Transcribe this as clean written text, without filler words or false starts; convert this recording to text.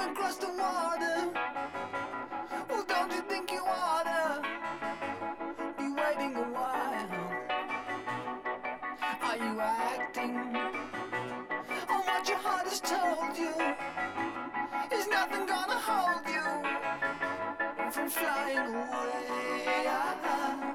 across the water. Well, don't you think you oughta be waiting a while? Are you acting on what your heart has told you? Is nothing gonna hold you from flying away?